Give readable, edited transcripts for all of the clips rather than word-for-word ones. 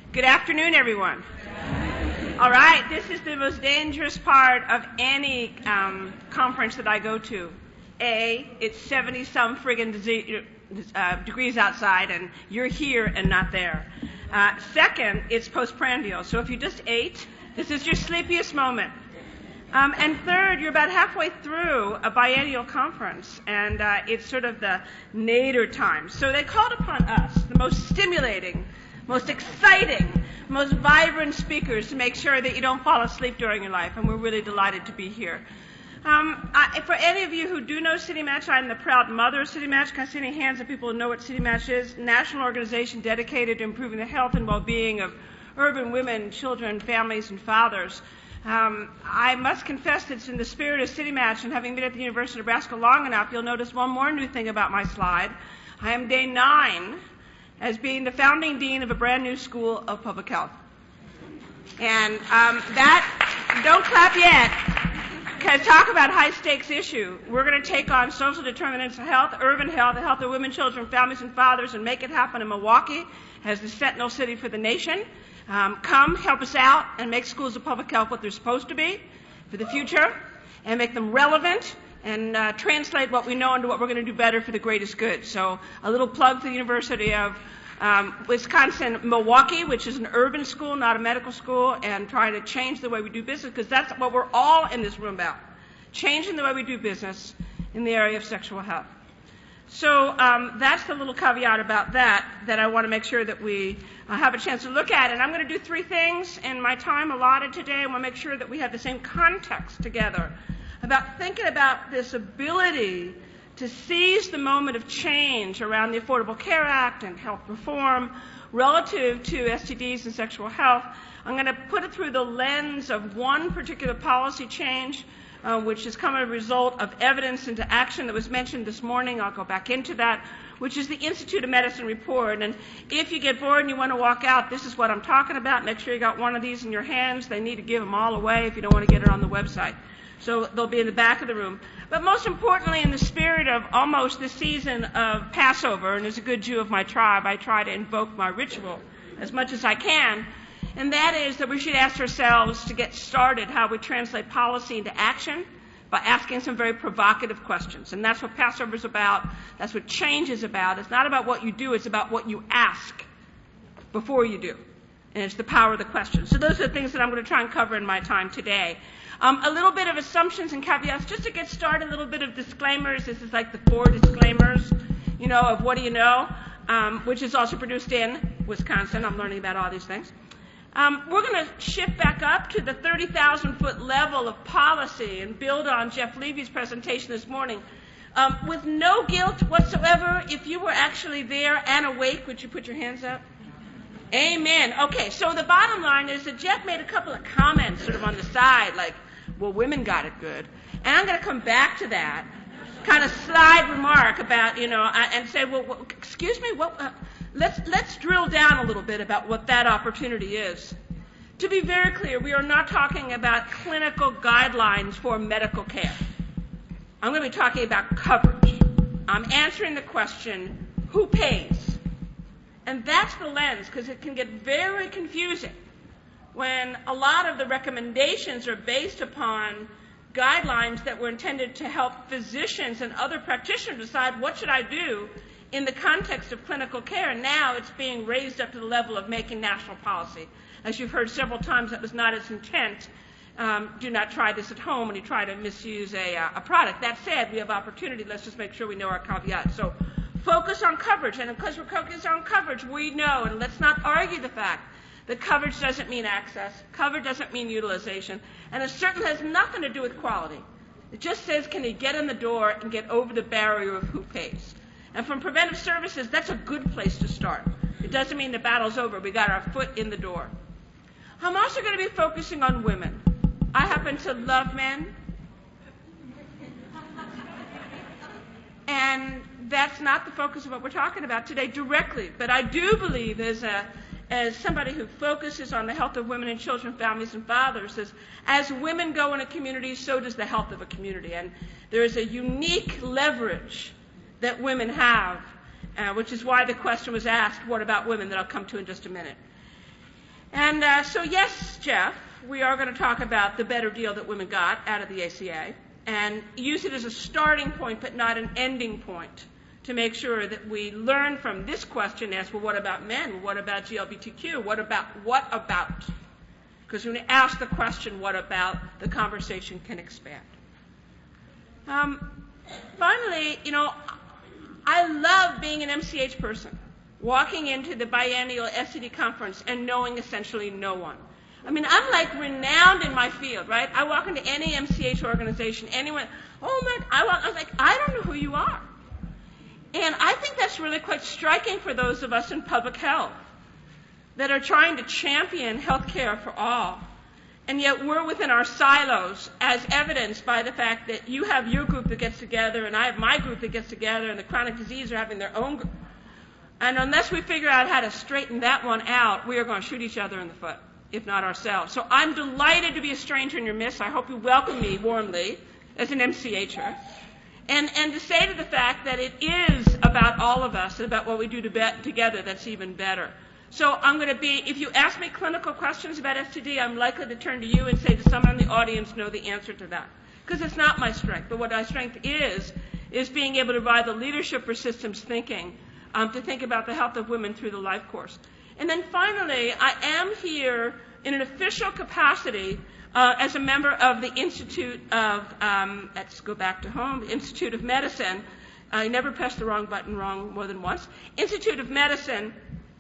Good afternoon, everyone. All right, this is the most dangerous part of any conference that I go to. It's 70-some friggin' degrees outside, and you're here and not there. Second, it's postprandial, so if you just ate, this is your sleepiest moment. And third, you're about halfway through a biennial conference, and it's sort of the nadir time. So they called upon us, the most stimulating, most exciting, most vibrant speakers, to make sure that you don't fall asleep during your life, and we're really delighted to be here. For any of you who do know City Match, I'm the proud mother of City Match. Can I see any hands of people who know what City Match is? National organization dedicated to improving the health and well-being of urban women, children, families, and fathers. I must confess that it's in the spirit of City Match, and having been at the University of Nebraska long enough, you'll notice one more new thing about my slide. I am day 9 as being the founding dean of a brand new school of public health. And don't clap yet, because talk about high-stakes issue. We're going to take on social determinants of health, urban health, the health of women, children, families, and fathers, and make it happen in Milwaukee as the sentinel city for the nation. Come, help us out, and make schools of public health what they're supposed to be for the future, and make them relevant, and translate what we know into what we're going to do better for the greatest good. So a little plug for the University of Wisconsin-Milwaukee, which is an urban school, not a medical school, and trying to change the way we do business, because that's what we're all in this room about, changing the way we do business in the area of sexual health. So that's the little caveat about that I want to make sure that we have a chance to look at. And I'm going to do 3 things in my time allotted today. I want to make sure that we have the same context together about thinking about this ability to seize the moment of change around the Affordable Care Act and health reform relative to STDs and sexual health. I'm going to put it through the lens of one particular policy change, which has come as a result of evidence into action that was mentioned this morning. I'll go back into that, which is the Institute of Medicine report. And if you get bored and you want to walk out, this is what I'm talking about. Make sure you got one of these in your hands. They need to give them all away if you don't want to get it on the website. So they'll be in the back of the room. But most importantly, in the spirit of almost the season of Passover, and as a good Jew of my tribe, I try to invoke my ritual as much as I can, and that is that we should ask ourselves, to get started, how we translate policy into action by asking some very provocative questions. And that's what Passover is about. That's what change is about. It's not about what you do. It's about what you ask before you do. And it's the power of the question. So those are the things that I'm going to try and cover in my time today. A little bit of assumptions and caveats. Just to get started, a little bit of disclaimers. This is like the 4 disclaimers, of what do you know, which is also produced in Wisconsin. I'm learning about all these things. We're going to shift back up to the 30,000-foot level of policy and build on Jeff Levy's presentation this morning. With no guilt whatsoever, if you were actually there and awake, would you put your hands up? Amen. Okay, so the bottom line is that Jeff made a couple of comments sort of on the side, like, well, women got it good. And I'm going to come back to that, kind of slide remark about, and say, well, excuse me, what... Let's drill down a little bit about what that opportunity is. To be very clear, we are not talking about clinical guidelines for medical care. I'm going to be talking about coverage. I'm answering the question, who pays? And that's the lens, because it can get very confusing when a lot of the recommendations are based upon guidelines that were intended to help physicians and other practitioners decide what should I do in the context of clinical care. And now it's being raised up to the level of making national policy. As you've heard several times, that was not its intent. Do not try this at home when you try to misuse a product. That said, we have opportunity. Let's just make sure we know our caveats. So focus on coverage. And because we're focused on coverage, we know, and let's not argue the fact that coverage doesn't mean access. Coverage doesn't mean utilization. And it certainly has nothing to do with quality. It just says, can you get in the door and get over the barrier of who pays? And from preventive services, that's a good place to start. It doesn't mean the battle's over. We got our foot in the door. I'm also going to be focusing on women. I happen to love men. And that's not the focus of what we're talking about today directly. But I do believe, as somebody who focuses on the health of women and children, families, and fathers, as women go in a community, so does the health of a community. And there is a unique leverage that women have, which is why the question was asked, what about women, that I'll come to in just a minute. And so yes, Jeff, we are going to talk about the better deal that women got out of the ACA and use it as a starting point but not an ending point to make sure that we learn from this question as, well, what about men? What about GLBTQ? What about? Because when we ask the question, what about, the conversation can expand. Finally, I love being an MCH person, walking into the biennial SCD conference and knowing essentially no one. I mean, I'm like renowned in my field, right? I walk into any MCH organization, anyone, I was like, I don't know who you are. And I think that's really quite striking for those of us in public health that are trying to champion health care for all. And yet we're within our silos, as evidenced by the fact that you have your group that gets together and I have my group that gets together and the chronic disease are having their own group. And unless we figure out how to straighten that one out, we are going to shoot each other in the foot, if not ourselves. So I'm delighted to be a stranger in your midst. I hope you welcome me warmly as an MCHer. And to say to the fact that it is about all of us and about what we do together that's even better. So I'm going to be, if you ask me clinical questions about STD, I'm likely to turn to you and say, does someone in the audience know the answer to that? Because it's not my strength. But what my strength is being able to provide the leadership for systems thinking, to think about the health of women through the life course. And then finally, I am here in an official capacity as a member of the Institute of, let's go back to home, the Institute of Medicine. I never pressed the wrong button more than once. Institute of Medicine,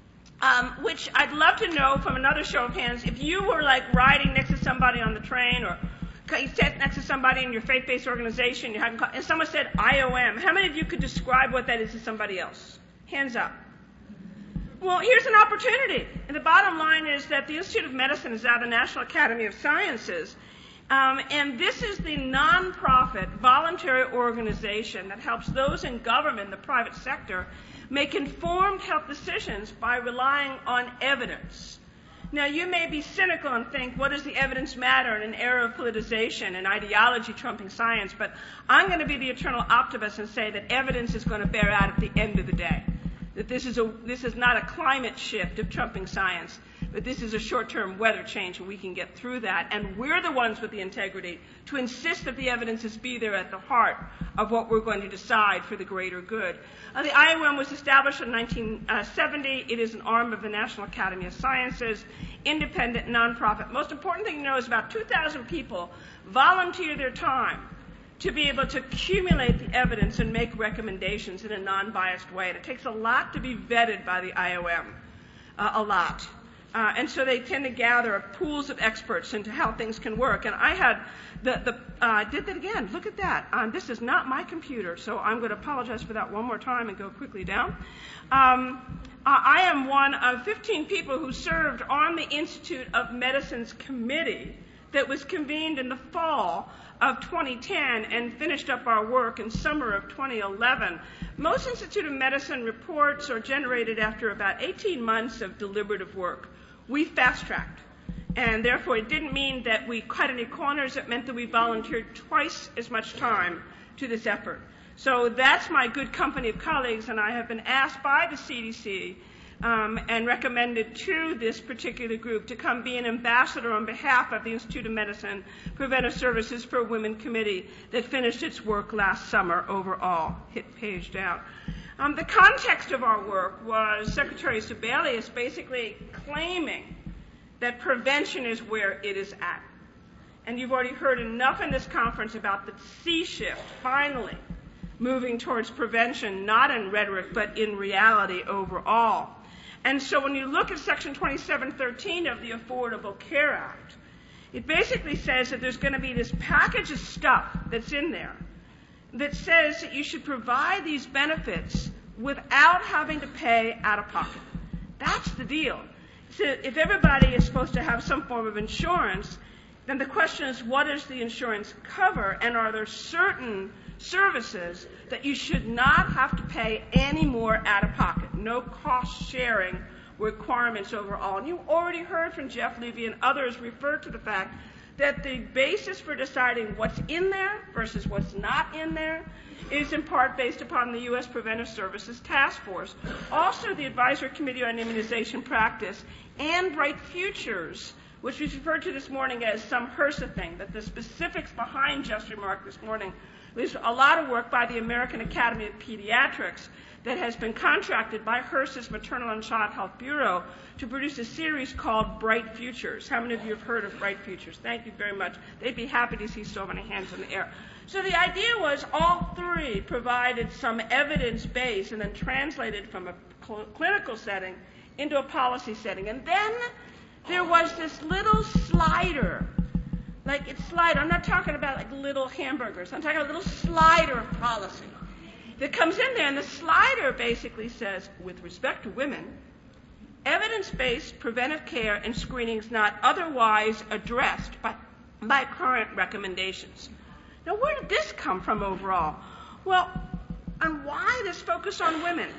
which I'd love to know from another show of hands, if you were like riding next to somebody on the train or you sat next to somebody in your faith-based organization, and someone said IOM, how many of you could describe what that is to somebody else? Hands up. Well, here's an opportunity. And the bottom line is that the Institute of Medicine is now the National Academy of Sciences. And this is the nonprofit voluntary organization that helps those in government, the private sector, make informed health decisions by relying on evidence. Now, you may be cynical and think, what does the evidence matter in an era of politicization and ideology trumping science? But I'm going to be the eternal optimist and say that evidence is going to bear out at the end of the day. That this is not a climate shift of trumping science, but this is a short-term weather change, and we can get through that. And we're the ones with the integrity to insist that the evidences be there at the heart of what we're going to decide for the greater good. The IOM was established in 1970. It is an arm of the National Academy of Sciences, independent, nonprofit. Most important thing to know is about 2,000 people volunteer their time to be able to accumulate the evidence and make recommendations in a non-biased way. And it takes a lot to be vetted by the IOM, a lot. And so they tend to gather pools of experts into how things can work. And I had I did that again. Look at that. This is not my computer, so I'm going to apologize for that one more time and go quickly down. I am one of 15 people who served on the Institute of Medicine's committee that was convened in the fall of 2010 and finished up our work in summer of 2011. Most Institute of Medicine reports are generated after about 18 months of deliberative work. We fast-tracked, and therefore it didn't mean that we cut any corners. It meant that we volunteered twice as much time to this effort. So that's my good company of colleagues, and I have been asked by the CDC and recommended to this particular group to come be an ambassador on behalf of the Institute of Medicine Preventive Services for Women Committee that finished its work last summer overall. Hit page down. The context of our work was Secretary Sebelius basically claiming that prevention is where it is at. And you've already heard enough in this conference about the sea shift, finally, moving towards prevention, not in rhetoric, but in reality overall. And so when you look at Section 2713 of the Affordable Care Act, it basically says that there's going to be this package of stuff that's in there that says that you should provide these benefits without having to pay out of pocket. That's the deal. So if everybody is supposed to have some form of insurance, then the question is, what does the insurance cover, and are there certain services that you should not have to pay any more out of pocket, no cost-sharing requirements overall. And you already heard from Jeff Levy and others refer to the fact that the basis for deciding what's in there versus what's not in there is in part based upon the U.S. Preventive Services Task Force, also the Advisory Committee on Immunization Practice, and Bright Futures, which was referred to this morning as some HRSA thing, but the specifics behind Jeff's remark this morning was a lot of work by the American Academy of Pediatrics that has been contracted by HRSA's Maternal and Child Health Bureau to produce a series called Bright Futures. How many of you have heard of Bright Futures? Thank you very much. They'd be happy to see so many hands in the air. So the idea was all three provided some evidence base and then translated from a clinical setting into a policy setting. And then there was this little slider. Like it's slider. I'm not talking about like little hamburgers. I'm talking about a little slider of policy that comes in there, and the slider basically says, with respect to women, evidence-based preventive care and screenings not otherwise addressed by current recommendations. Now, where did this come from overall? Well, and why this focus on women?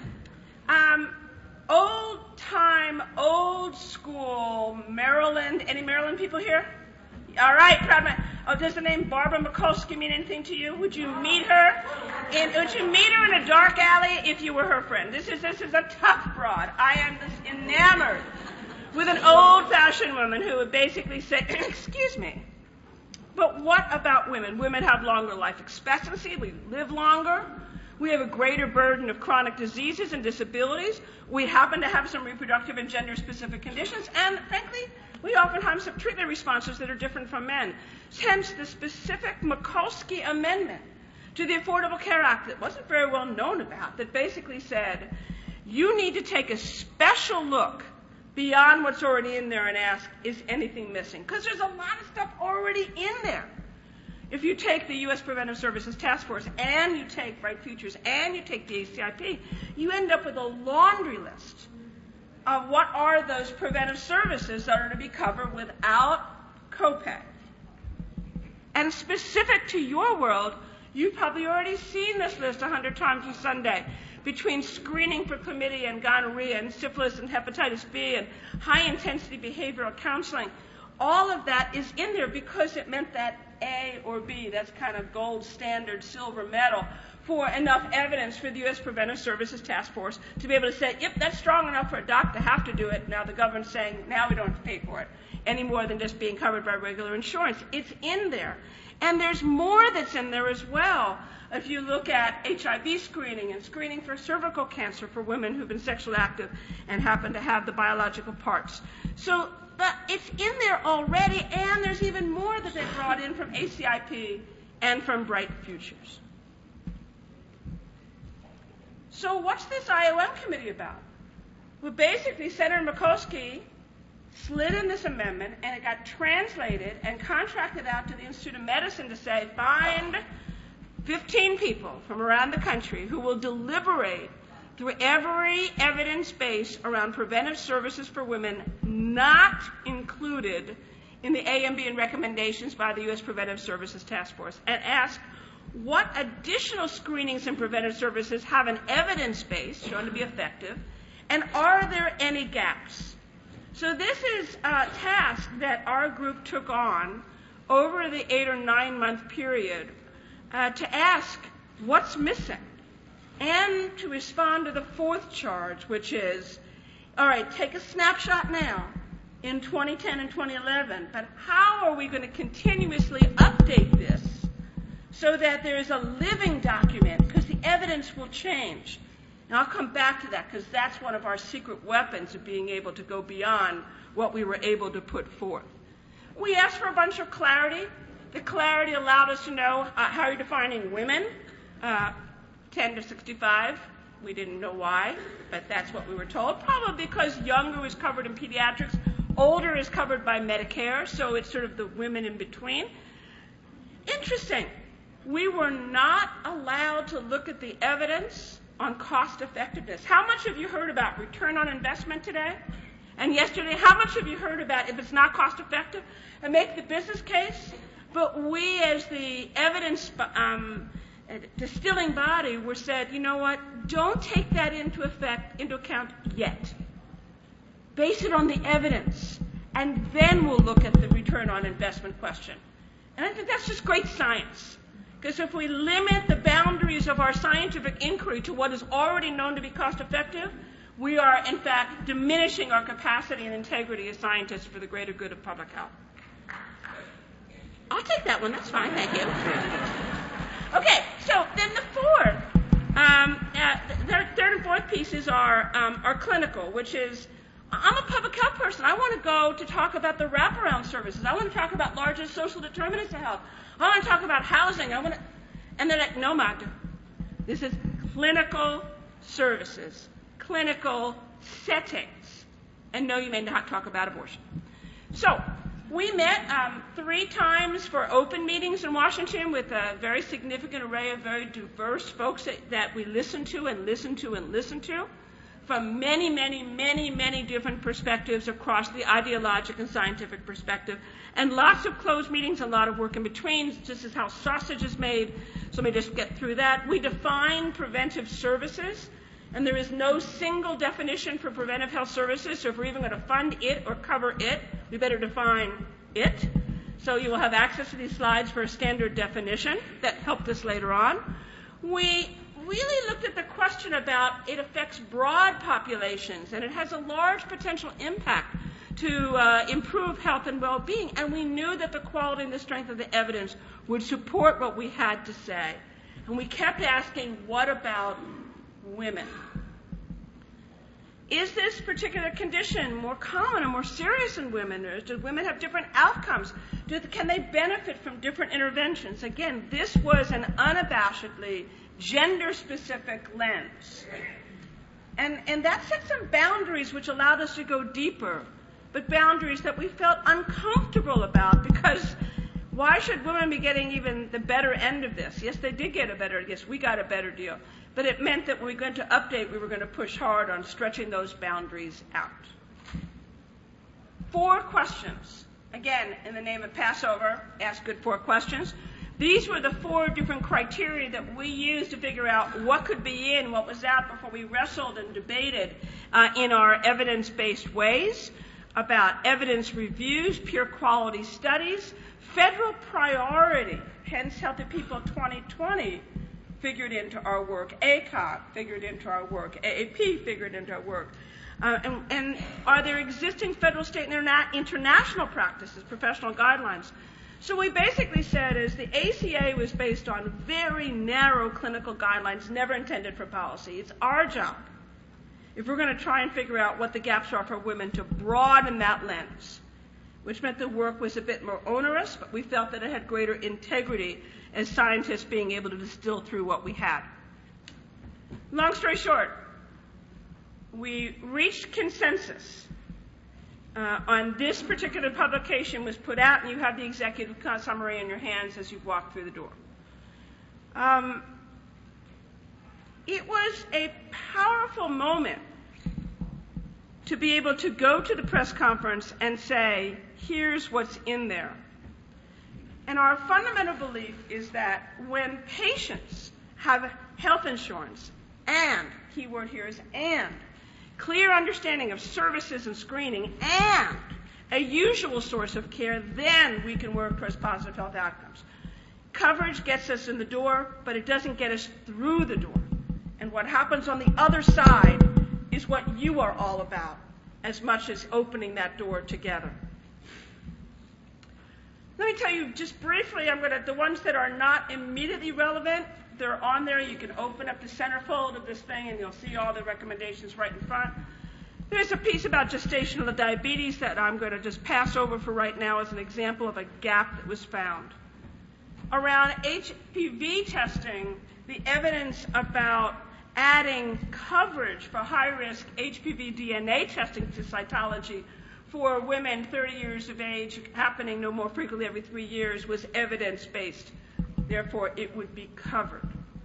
Old-time, old-school Maryland. Any Maryland people here? All right, proud man. Oh, does the name Barbara Mikulski mean anything to you? Would you meet her? Would you meet her in a dark alley if you were her friend? This is a tough broad. I am just enamored with an old-fashioned woman who would basically say, excuse me, but what about women? Women have longer life expectancy. We live longer. We have a greater burden of chronic diseases and disabilities. We happen to have some reproductive and gender-specific conditions, and frankly, we often have some treatment responses that are different from men. Hence, the specific Mikulski amendment to the Affordable Care Act that wasn't very well known about, that basically said, you need to take a special look beyond what's already in there and ask, is anything missing? Because there's a lot of stuff already in there. If you take the U.S. Preventive Services Task Force and you take Bright Futures and you take the ACIP, you end up with a laundry list of what are those preventive services that are to be covered without copay. And specific to your world, you've probably already seen this list 100 times on Sunday, between screening for chlamydia and gonorrhea and syphilis and hepatitis B and high-intensity behavioral counseling. All of that is in there because it meant that A or B, that's kind of gold standard silver medal, for enough evidence for the U.S. Preventive Services Task Force to be able to say, yep, that's strong enough for a doc to have to do it. Now the government's saying, now we don't have to pay for it any more than just being covered by regular insurance. It's in there. And there's more that's in there as well. If you look at HIV screening and screening for cervical cancer for women who've been sexually active and happen to have the biological parts. So it's in there already, and there's even more that they brought in from ACIP and from Bright Futures. So what's this IOM committee about? Well, basically, Senator Mikulski slid in this amendment, and it got translated and contracted out to the Institute of Medicine to say, find 15 people from around the country who will deliberate through every evidence base around preventive services for women not included in the AMB and recommendations by the U.S. Preventive Services Task Force, and ask what additional screenings and preventive services have an evidence base shown to be effective, and are there any gaps? So this is a task that our group took on over the 8 or 9 month period to ask what's missing and to respond to the fourth charge, which is, all right, take a snapshot now in 2010 and 2011, but how are we going to continuously update this so that there is a living document, because the evidence will change. And I'll come back to that, because that's one of our secret weapons of being able to go beyond what we were able to put forth. We asked for a bunch of clarity. The clarity allowed us to know how you're defining women, 10 to 65. We didn't know why, but that's what we were told. Probably because younger is covered in pediatrics, older is covered by Medicare, so it's sort of the women in between. Interesting. We were not allowed to look at the evidence on cost effectiveness. How much have you heard about return on investment today? And yesterday, how much have you heard about if it's not cost effective? And make the business case. But we, as the evidence distilling body, were said, you know what, don't take that into account yet. Base it on the evidence, and then we'll look at the return on investment question. And I think that's just great science. Because if we limit the boundaries of our scientific inquiry to what is already known to be cost-effective, we are, in fact, diminishing our capacity and integrity as scientists for the greater good of public health. I'll take that one. That's fine. Thank you. Okay, so then the third and fourth pieces are clinical, which is, I'm a public health person. I want to go to talk about the wraparound services. I want to talk about larger social determinants of health. I want to talk about housing. And they're like, no, Magda. This is clinical services, clinical settings. And no, you may not talk about abortion. So we met 3 times for open meetings in Washington with a very significant array of very diverse folks that we listened to and listened to and listened to from many, many, many, many different perspectives across the ideologic and scientific perspective, and lots of closed meetings, a lot of work in between. This is how sausage is made, so let me just get through that. We define preventive services, and there is no single definition for preventive health services, so if we're even going to fund it or cover it, we better define it. So you will have access to these slides for a standard definition that helped us later on. We really looked at the question about it affects broad populations, and it has a large potential impact to improve health and well-being, and we knew that the quality and the strength of the evidence would support what we had to say. And we kept asking, what about women? Is this particular condition more common or more serious in women? Or do women have different outcomes? Can they benefit from different interventions? Again, this was an unabashedly gender-specific lens. And that set some boundaries which allowed us to go deeper, but boundaries that we felt uncomfortable about, because why should women be getting even the better end of this? Yes, they did get we got a better deal. But it meant that when we were going to update, we were going to push hard on stretching those boundaries out. 4 questions. Again, in the name of Passover, ask good 4 questions. These were the 4 different criteria that we used to figure out what could be in, what was out, before we wrestled and debated in our evidence-based ways about evidence reviews, peer quality studies, federal priority, hence Healthy People 2020 figured into our work, ACOG figured into our work, AAP figured into our work. And are there existing federal, state, and international practices, professional guidelines? So we basically said is the ACA was based on very narrow clinical guidelines, never intended for policy. It's our job, if we're going to try and figure out what the gaps are for women, to broaden that lens, which meant the work was a bit more onerous, but we felt that it had greater integrity as scientists being able to distill through what we had. Long story short, we reached consensus on this particular publication was put out, and you have the executive summary in your hands as you've walked through the door. It was a powerful moment to be able to go to the press conference and say, here's what's in there. And our fundamental belief is that when patients have health insurance and, keyword here is and, clear understanding of services and screening and a usual source of care, then we can work towards positive health outcomes. Coverage gets us in the door, but it doesn't get us through the door. And what happens on the other side is what you are all about, as much as opening that door together. Let me tell you just briefly, the ones that are not immediately relevant, they're on there. You can open up the centerfold of this thing and you'll see all the recommendations right in front. There's a piece about gestational diabetes that I'm going to just pass over for right now as an example of a gap that was found. Around HPV testing, the evidence about adding coverage for high-risk HPV DNA testing to cytology for women 30 years of age, happening no more frequently every 3 years, was evidence-based. Therefore, it would be covered.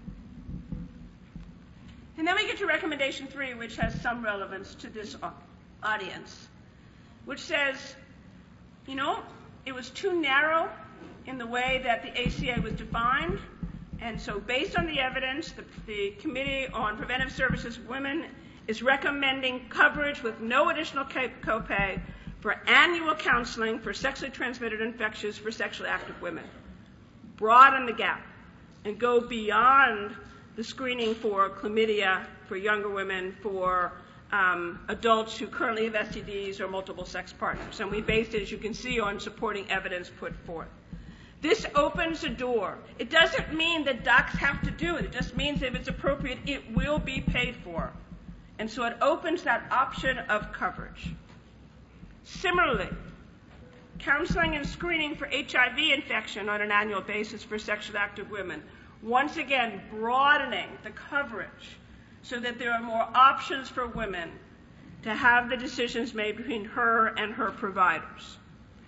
And then we get to recommendation 3, which has some relevance to this audience, which says, it was too narrow in the way that the ACA was defined, and so based on the evidence, the Committee on Preventive Services for Women is recommending coverage with no additional copay for annual counseling for sexually transmitted infections for sexually active women. Broaden the gap. and go beyond the screening for chlamydia for younger women, for adults who currently have STDs or multiple sex partners. And we based it, as you can see, on supporting evidence put forth. This opens a door. It doesn't mean that docs have to do it. It just means if it's appropriate, it will be paid for. And so it opens that option of coverage. Similarly, counseling and screening for HIV infection on an annual basis for sexually active women. Once again, broadening the coverage so that there are more options for women to have the decisions made between her and her providers.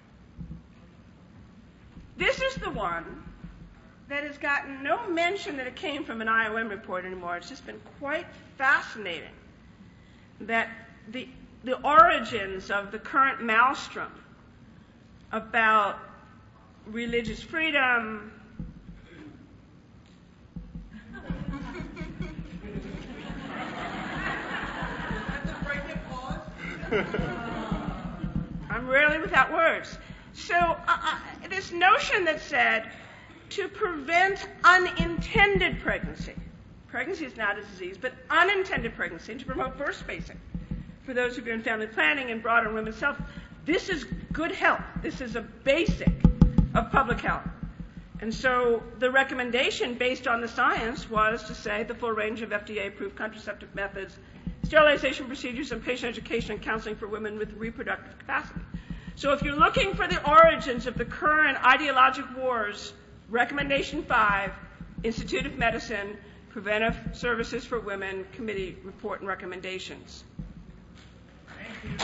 This is the one that has gotten no mention that it came from an IOM report anymore. It's just been quite fascinating that the origins of the current maelstrom about religious freedom, I'm rarely without words. So this notion that said to prevent unintended pregnancy is not a disease, but unintended pregnancy, and to promote birth spacing for those who are in family planning and broader women's health, this is good health. This is a basic of public health. And so the recommendation based on the science was to say the full range of FDA-approved contraceptive methods, sterilization procedures, and patient education and counseling for women with reproductive capacity. So if you're looking for the origins of the current ideologic wars, Recommendation 5, Institute of Medicine, Preventive Services for Women, Committee Report and Recommendations. Thank you.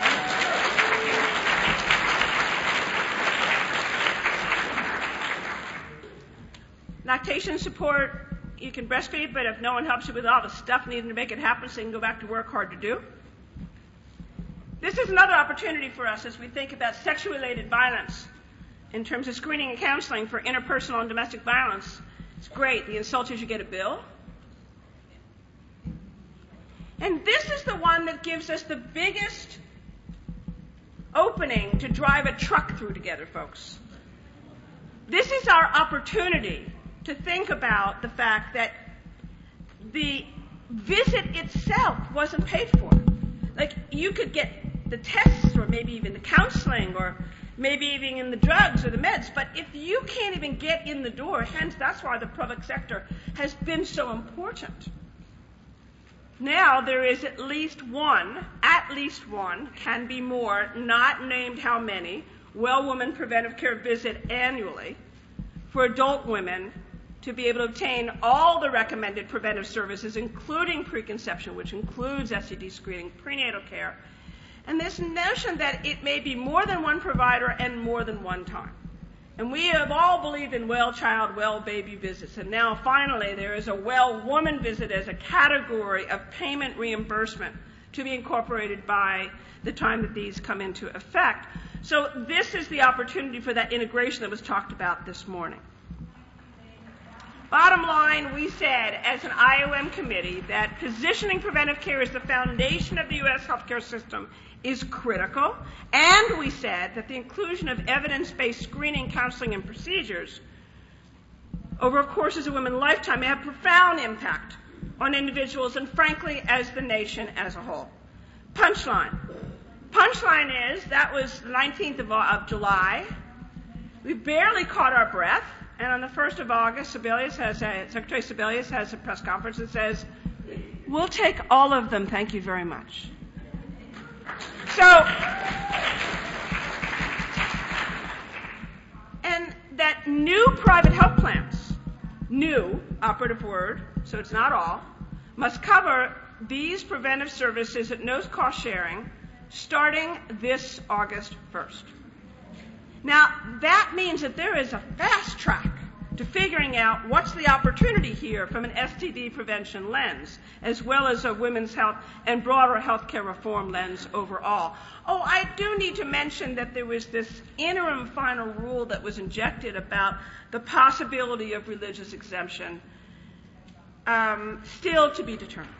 Lactation support, you can breastfeed, but if no one helps you with all the stuff needed to make it happen so you can go back to work, hard to do. This is another opportunity for us as we think about sexual-related violence in terms of screening and counseling for interpersonal and domestic violence. It's great. The insult is you get a bill. And this is the one that gives us the biggest opening to drive a truck through together, folks. This is our opportunity to think about the fact that the visit itself wasn't paid for. Like, you could get the tests or maybe even the counseling or maybe even in the drugs or the meds, but if you can't even get in the door, hence that's why the public sector has been so important. Now there is at least one, can be more, not named how many, well-woman preventive care visit annually for adult women to be able to obtain all the recommended preventive services, including preconception, which includes STD screening, prenatal care, and this notion that it may be more than one provider and more than one time. And we have all believed in well-child, well-baby visits, and now finally there is a well-woman visit as a category of payment reimbursement to be incorporated by the time that these come into effect. So this is the opportunity for that integration that was talked about this morning. Bottom line, we said as an IOM committee that positioning preventive care as the foundation of the U.S. healthcare system is critical, and we said that the inclusion of evidence-based screening, counseling, and procedures over courses of women's lifetime may have profound impact on individuals and, frankly, as the nation as a whole. Punchline is that was the 19th of July. We barely caught our breath. And on the 1st of August, Secretary Sebelius has a press conference that says, we'll take all of them, thank you very much. So, and that new private health plans, new, operative word, so it's not all, must cover these preventive services at no cost sharing starting this August 1st. Now, that means that there is a fast track to figuring out what's the opportunity here from an STD prevention lens, as well as a women's health and broader healthcare reform lens overall. Oh, I do need to mention that there was this interim final rule that was injected about the possibility of religious exemption, still to be determined.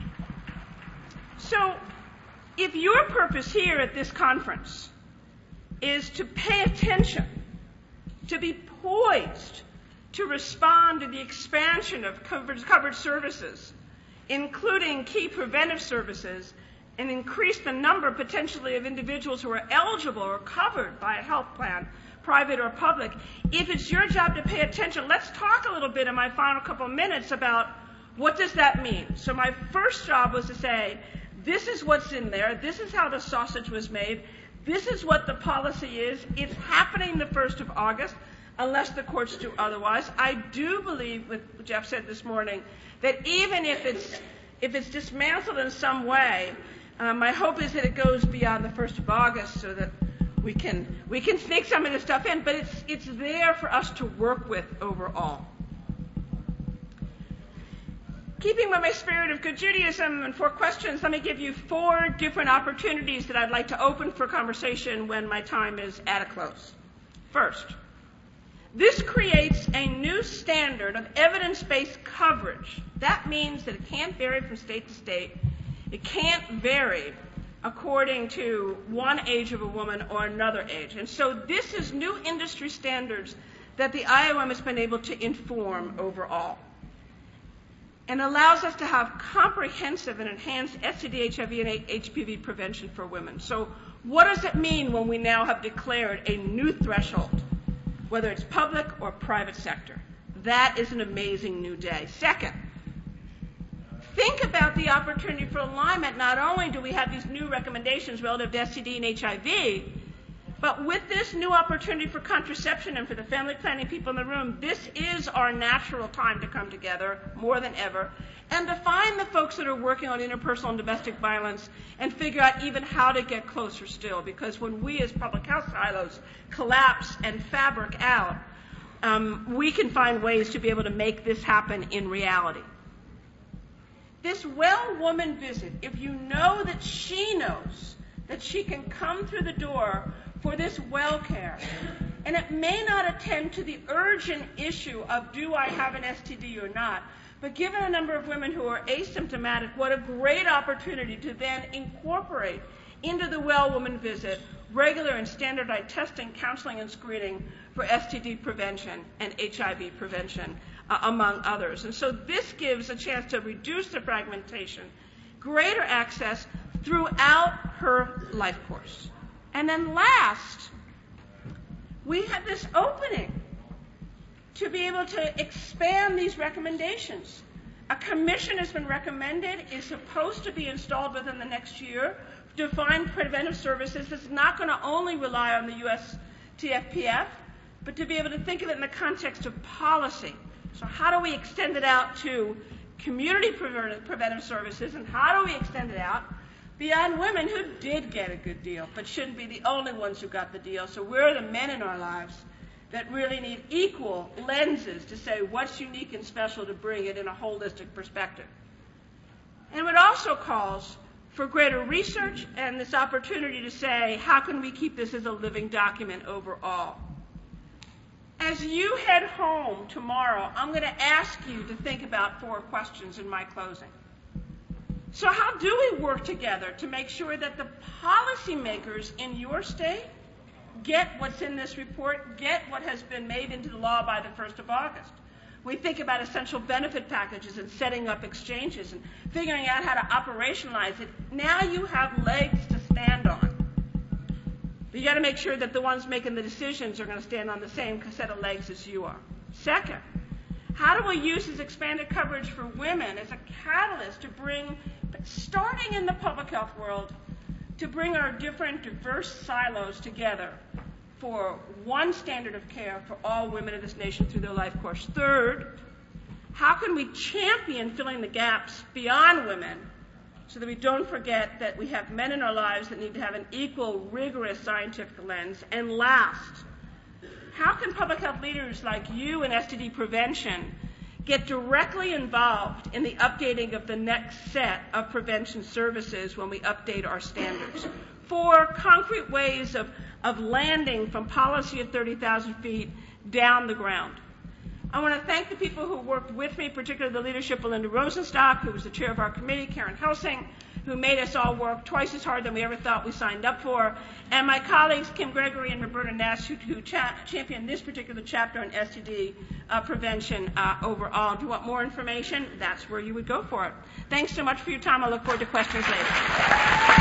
So, if your purpose here at this conference is to pay attention, to be poised, to respond to the expansion of covered services, including key preventive services, and increase the number potentially of individuals who are eligible or covered by a health plan, private or public. If it's your job to pay attention, let's talk a little bit in my final couple of minutes about what does that mean. So my first job was to say, this is what's in there, this is how the sausage was made, this is what the policy is, it's happening the 1st of August, unless the courts do otherwise. I do believe, what Jeff said this morning, that even if it's dismantled in some way, my hope is that it goes beyond the 1st of August so that we can sneak some of this stuff in, but it's there for us to work with overall. Keeping with my spirit of good Judaism and 4 questions, let me give you 4 different opportunities that I'd like to open for conversation when my time is at a close. First, this creates a new standard of evidence-based coverage. That means that it can't vary from state to state. It can't vary according to one age of a woman or another age. And so this is new industry standards that the IOM has been able to inform overall, and allows us to have comprehensive and enhanced STD, HIV, and HPV prevention for women. So what does it mean when we now have declared a new threshold, whether it's public or private sector? That is an amazing new day. Second, think about the opportunity for alignment. Not only do we have these new recommendations relative to STD and HIV, but with this new opportunity for contraception and for the family planning people in the room, this is our natural time to come together more than ever and to find the folks that are working on interpersonal and domestic violence and figure out even how to get closer still. Because when we as public health silos collapse and fabric out, we can find ways to be able to make this happen in reality. This well woman visit, if you know that she knows that she can come through the door for this well care, and it may not attend to the urgent issue of do I have an STD or not, but given a number of women who are asymptomatic, what a great opportunity to then incorporate into the well woman visit regular and standardized testing, counseling, and screening for STD prevention and HIV prevention, among others. And so this gives a chance to reduce the fragmentation, greater access throughout her life course. And then last, we have this opening to be able to expand these recommendations. A commission has been recommended, is supposed to be installed within the next year to find preventive services that's not going to only rely on the U.S. TFPF, but to be able to think of it in the context of policy. So how do we extend it out to community preventive services, and how do we extend it out beyond women who did get a good deal, but shouldn't be the only ones who got the deal? So we're the men in our lives that really need equal lenses to say what's unique and special to bring it in a holistic perspective. And it also calls for greater research and this opportunity to say, how can we keep this as a living document overall? As you head home tomorrow, I'm going to ask you to think about 4 questions in my closing. So how do we work together to make sure that the policymakers in your state get what's in this report, get what has been made into the law by the 1st of August? We think about essential benefit packages and setting up exchanges and figuring out how to operationalize it. Now you have legs to stand on. But you got to make sure that the ones making the decisions are going to stand on the same set of legs as you are. Second, how do we use this expanded coverage for women as a catalyst to bring, starting in the public health world, to bring our different diverse silos together for one standard of care for all women of this nation through their life course? Third, how can we champion filling the gaps beyond women so that we don't forget that we have men in our lives that need to have an equal, rigorous scientific lens? And last, how can public health leaders like you in STD prevention get directly involved in the updating of the next set of prevention services when we update our standards? 4 concrete ways of landing from policy at 30,000 feet down the ground. I want to thank the people who worked with me, particularly the leadership of Linda Rosenstock, who was the chair of our committee, Karen Helsing, who made us all work twice as hard than we ever thought we signed up for, and my colleagues Kim Gregory and Roberta Nash, who championed this particular chapter on STD prevention overall. If you want more information, that's where you would go for it. Thanks so much for your time. I look forward to questions later.